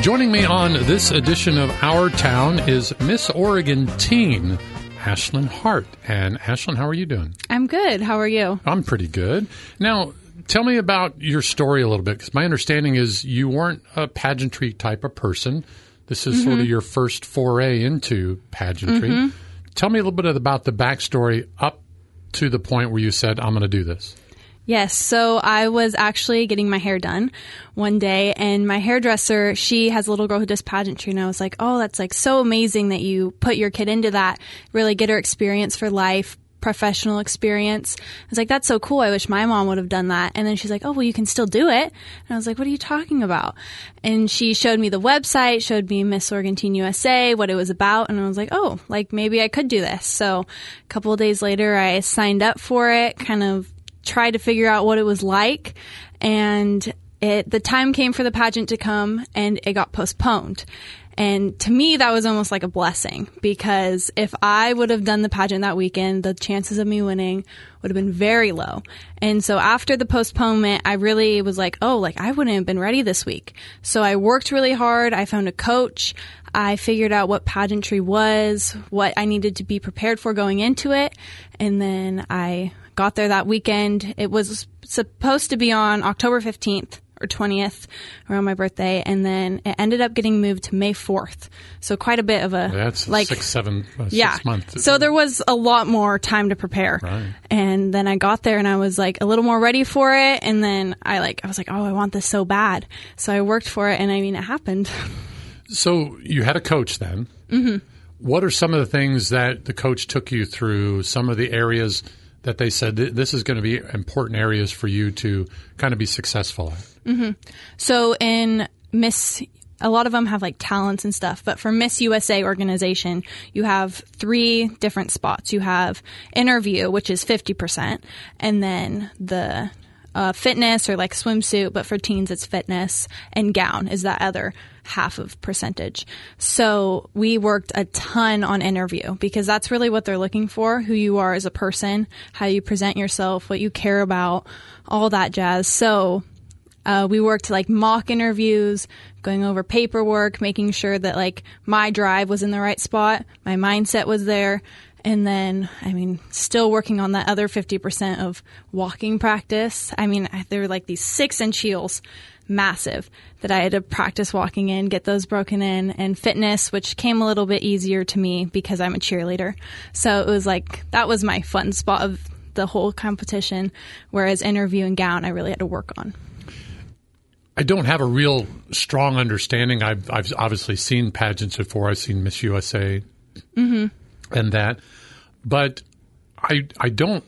Joining me on this edition of Our Town is Miss Oregon teen, Ashlyn Hart. And Ashlyn, how are you doing? I'm good. How are you? I'm pretty good. Now, tell me about your story a little bit, because my understanding is you weren't a pageantry type of person. This is sort of your first foray into pageantry. Tell me a little bit about the backstory up to the point where you said, I'm going to do this. Yes. So I was actually getting my hair done one day, and my hairdresser, she has a little girl who does pageantry, and I was like, oh, that's like so amazing that you put your kid into that, really get her experience for life, professional experience. I was like, that's so cool. I wish my mom would have done that. And then she's like, oh, well, you can still do it. And I was like, what are you talking about? And she showed me the website, showed me Miss Oregon Teen USA, what it was about. And I was like, oh, like maybe I could do this. So a couple of days later, I signed up for it, kind of tried to figure out what it was like. And the time came for the pageant to come, and it got postponed. And to me, that was almost like a blessing, because if I would have done the pageant that weekend, the chances of me winning would have been very low. And so after the postponement, I really was like, oh, like I wouldn't have been ready this week. So I worked really hard. I found a coach. I figured out what pageantry was, what I needed to be prepared for going into it. And then I got there that weekend. It was supposed to be on October 15th. Or 20th, around my birthday, and then it ended up getting moved to May 4th. So quite a bit of a... That's like 6 months. So there was a lot more time to prepare. Right. And then I got there and I was like a little more ready for it, and then I was like, oh, I want this so bad. So I worked for it, and I mean, it happened. So you had a coach then. Mm-hmm. What are some of the things that the coach took you through, some of the areas that they said this is going to be important areas for you to kind of be successful at? Mm-hmm. So in a lot of them have like talents and stuff, but for Miss USA organization, you have 3 different spots. You have interview, which is 50%, and then the fitness or like swimsuit, but for teens it's fitness, and gown is that other half of percentage. So we worked a ton on interview, because that's really what they're looking for, who you are as a person, how you present yourself, what you care about, all that jazz. So we worked like mock interviews, going over paperwork, making sure that like my drive was in the right spot, my mindset was there. And then, I mean, still working on that other 50% of walking practice. I mean, there were like these 6-inch heels, massive, that I had to practice walking in, get those broken in, and fitness, which came a little bit easier to me because I'm a cheerleader. So it was like, that was my fun spot of the whole competition, whereas interview and gown, I really had to work on. I don't have a real strong understanding. I've obviously seen pageants before. I've seen Miss USA and that, but I don't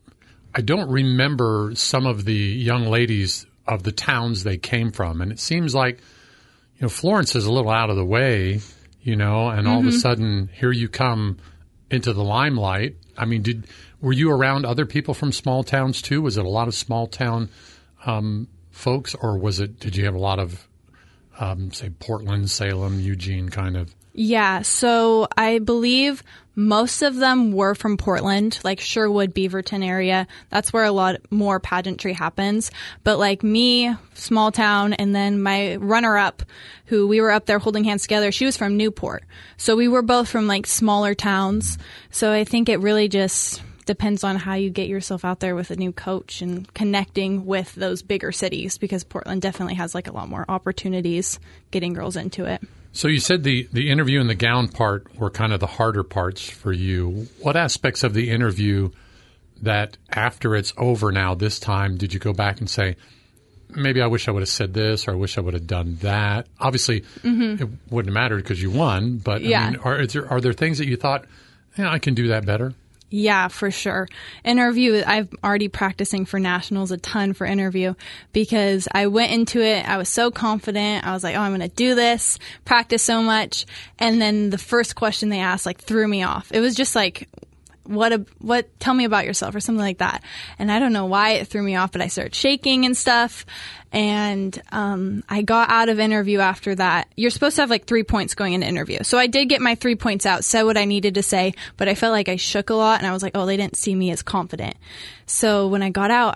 remember some of the young ladies of the towns they came from. And it seems like, Florence is a little out of the way, and all of a sudden here you come into the limelight. I mean, were you around other people from small towns too? Was it a lot of small town folks, or did you have a lot of, say, Portland, Salem, Eugene kind of? Yeah, so I believe most of them were from Portland, like Sherwood, Beaverton area. That's where a lot more pageantry happens. But like me, small town, and then my runner-up, who we were up there holding hands together, she was from Newport. So we were both from like smaller towns. So I think it really just depends on how you get yourself out there with a new coach and connecting with those bigger cities, because Portland definitely has like a lot more opportunities getting girls into it. So you said the interview and the gown part were kind of the harder parts for you. What aspects of the interview that after it's over now, this time, did you go back and say, maybe I wish I would have said this, or I wish I would have done that? Obviously, it wouldn't have mattered because you won, but yeah. I mean, are there things that you thought, I can do that better? Yeah, for sure. Interview, I'm already practicing for nationals a ton for interview, because I went into it, I was so confident. I was like, oh, I'm going to do this, practice so much. And then the first question they asked like threw me off. It was just like, tell me about yourself, or something like that. And I don't know why it threw me off, but I started shaking and stuff. And I got out of interview after that. You're supposed to have like 3 points going into interview. So I did get my 3 points out, said what I needed to say, but I felt like I shook a lot, and I was like, oh, they didn't see me as confident. So when I got out, I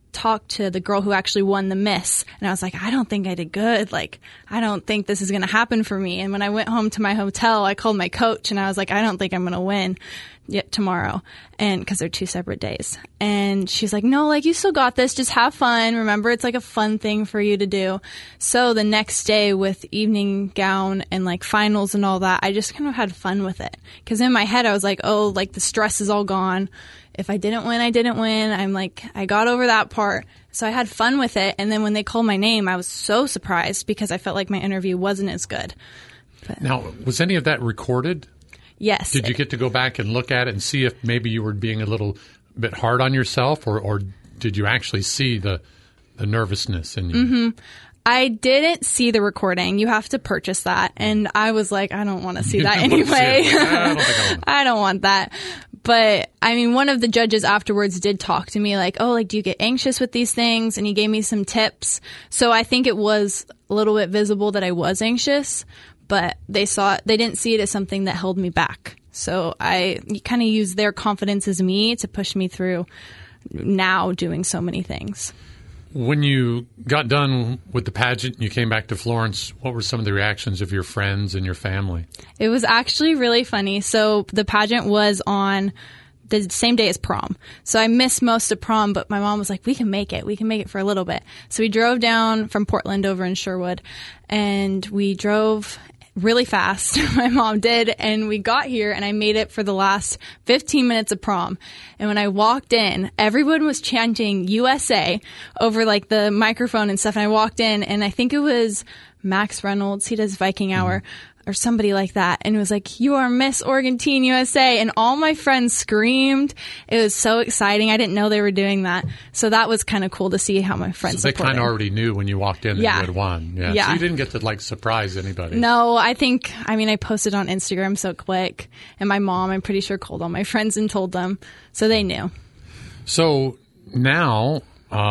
talked to the girl who actually won the Miss, and I was like, I don't think I did good. Like, I don't think this is going to happen for me. And when I went home to my hotel, I called my coach and I was like, I don't think I'm going to win yet tomorrow. And cause they're 2 separate days. And she's like, no, like you still got this. Just have fun. Remember, it's like a fun thing for you to do. So the next day with evening gown and like finals and all that, I just kind of had fun with it. Cause in my head, I was like, oh, like the stress is all gone. If I didn't win, I didn't win. I'm like, I got over that part. So I had fun with it. And then when they called my name, I was so surprised because I felt like my interview wasn't as good. But Now, was any of that recorded? yes. Did you get to go back and look at it and see if maybe you were being a little bit hard on yourself, or did you actually see the nervousness in you? I didn't see the recording. You have to purchase that. And I was like, I don't want to see You that didn't want to see anyway. it. I don't think I want I don't want that. But I mean, one of the judges afterwards did talk to me like, oh, like, do you get anxious with these things? And he gave me some tips. So I think it was a little bit visible that I was anxious, but they didn't see it as something that held me back. So I kind of used their confidence as me to push me through now doing so many things. When you got done with the pageant and you came back to Florence, what were some of the reactions of your friends and your family? It was actually really funny. So the pageant was on the same day as prom. So I missed most of prom, but my mom was like, we can make it. We can make it for a little bit. So we drove down from Portland over in Sherwood, and we drove really fast. My mom did. And we got here and I made it for the last 15 minutes of prom. And when I walked in, everyone was chanting USA over like the microphone and stuff. And I walked in and I think it was Max Reynolds. He does Viking Hour or somebody like that. And it was like, you are Miss Oregon Teen USA. And all my friends screamed. It was so exciting. I didn't know they were doing that. So that was kind of cool to see how my friends So they supported. kind of already knew when you walked in that Yeah. you had won. Yeah. So you didn't get to like surprise anybody. No, I posted on Instagram so quick. And my mom, I'm pretty sure, called all my friends and told them. So they knew. So now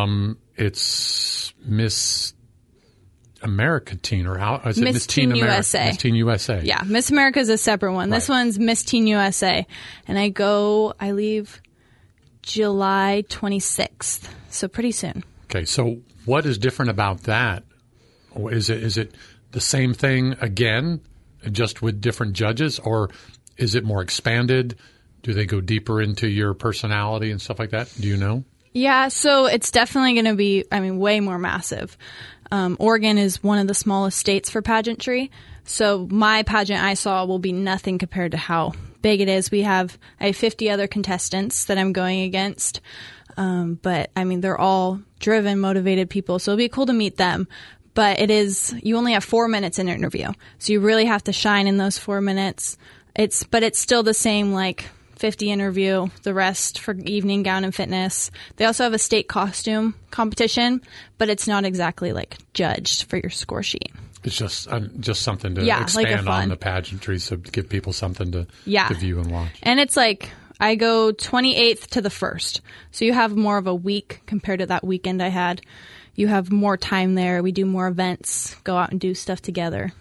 it's Miss America Teen, or how is it Miss Miss Teen Teen America? USA. Miss Teen USA. Yeah, Miss America is a separate one. This Right. one's Miss Teen USA. And I leave July 26th. So pretty soon. Okay. So what is different about that? Or is it the same thing again, just with different judges, or is it more expanded? Do they go deeper into your personality and stuff like that? Do you know? Yeah, so it's definitely going to be, way more massive. Oregon is one of the smallest states for pageantry. So my pageant I saw will be nothing compared to how big it is. I have 50 other contestants that I'm going against. But they're all driven, motivated people. So it'll be cool to meet them. But you only have 4 minutes in an interview. So you really have to shine in those 4 minutes. But it's still the same, 50 interview, the rest for evening gown and fitness. They also have a state costume competition, but it's not exactly judged for your score sheet. It's just something to Yeah, expand fun. on the pageantry, so to give people something to view and watch. And it's I go 28th to the 1st. So you have more of a week compared to that weekend I had. You have more time there. We do more events, go out and do stuff together.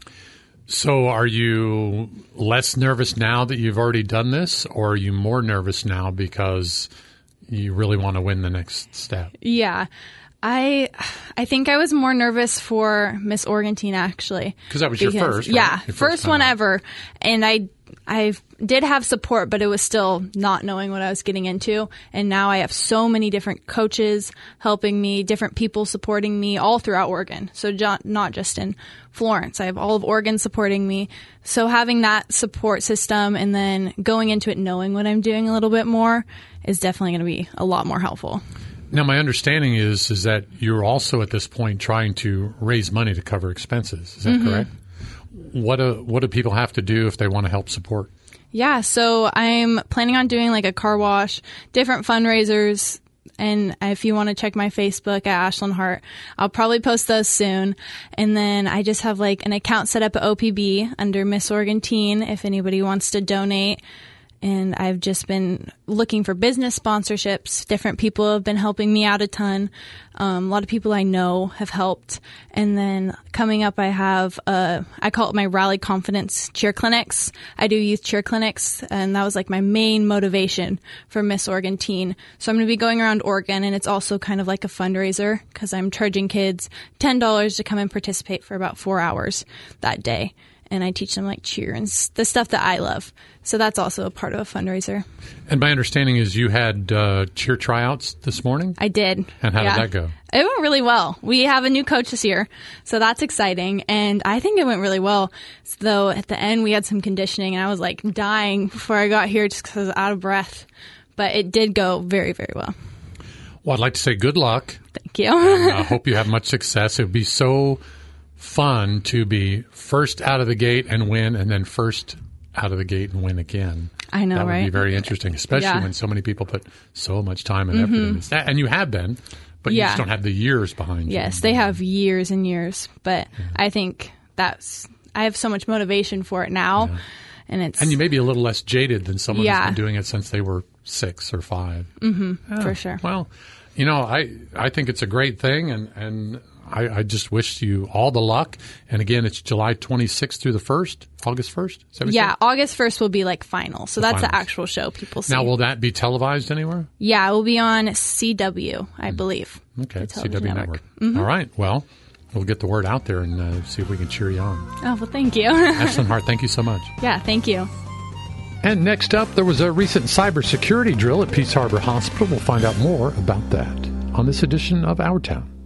So are you less nervous now that you've already done this, or are you more nervous now because you really want to win the next step? Yeah. I think I was more nervous for Miss Oregon Teen, actually. Because that was your first, right? Yeah, Your first time one out. ever. And I did have support, but it was still not knowing what I was getting into. And now I have so many different coaches helping me, different people supporting me all throughout Oregon. So not just in Florence. I have all of Oregon supporting me. So having that support system and then going into it knowing what I'm doing a little bit more is definitely going to be a lot more helpful. Now, my understanding is that you're also at this point trying to raise money to cover expenses. Is that correct? What do people have to do if they want to help support? Yeah, so I'm planning on doing a car wash, different fundraisers. And if you want to check my Facebook at Ashlyn Hart, I'll probably post those soon. And then I just have an account set up at OPB under Miss Oregon Teen if anybody wants to donate. And I've just been looking for business sponsorships. Different people have been helping me out a ton. A lot of people I know have helped. And then coming up, I have, I call it my Rally Confidence cheer clinics. I do youth cheer clinics, and that was like my main motivation for Miss Oregon Teen. So I'm going to be going around Oregon, and it's also kind of like a fundraiser because I'm charging kids $10 to come and participate for about 4 hours that day. And I teach them like cheer and the stuff that I love. So that's also a part of a fundraiser. And my understanding is you had cheer tryouts this morning? I did. And how did that go? It went really well. We have a new coach this year, so that's exciting. And I think it went really well. Though at the end we had some conditioning, and I was like dying before I got here just because I was out of breath. But it did go very, very well. Well, I'd like to say good luck. Thank you. And I hope you have much success. It would be so fun to be first out of the gate and win, and then first out of the gate and win again. I know, that would right? be very interesting, especially when so many people put so much time and effort in this. And you have been, but you just don't have the years behind you. Yes, they have years and years, but I think I have so much motivation for it now. Yeah. And you may be a little less jaded than someone who's been doing it since they were 6 or 5. For sure. Well, I think it's a great thing, and I just wish you all the luck. And again, it's July 26th through the 1st, August 1st? Yeah, August 1st will be like final. So that's the actual show people see. Now, will that be televised anywhere? Yeah, it will be on CW, I believe. Okay, CW Network. All right, well, we'll get the word out there and see if we can cheer you on. Oh, well, thank you. Ashlyn Hart, thank you so much. Yeah, thank you. And next up, there was a recent cybersecurity drill at Peace Harbor Hospital. We'll find out more about that on this edition of Our Town.